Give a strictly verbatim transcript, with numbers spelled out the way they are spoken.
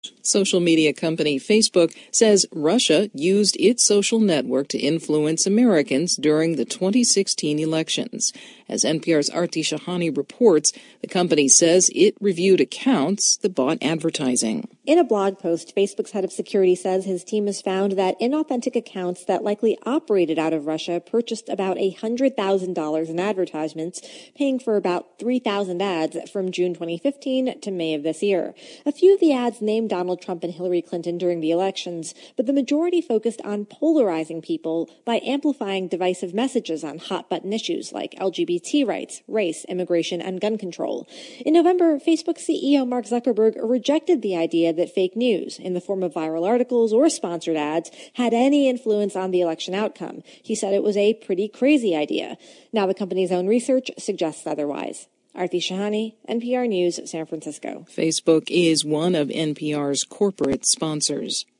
Social media company Facebook says Russia used its social network to influence Americans during the twenty sixteen elections. As N P R's Aarti Shahani reports, the company says it reviewed accounts that bought advertising. In a blog post, Facebook's head of security says his team has found that inauthentic accounts that likely operated out of Russia purchased about one hundred thousand dollars in advertisements, paying for about three thousand ads from June twenty fifteen to May of this year. A few of the ads named Donald Trump and Hillary Clinton during the elections, but the majority focused on polarizing people by amplifying divisive messages on hot-button issues like L G B T rights, race, immigration, and gun control. In November, Facebook C E O Mark Zuckerberg rejected the idea that fake news, in the form of viral articles or sponsored ads, had any influence on the election outcome. He said it was a pretty crazy idea. Now the company's own research suggests otherwise. Aarti Shahani, N P R News, San Francisco. Facebook is one of N P R's corporate sponsors.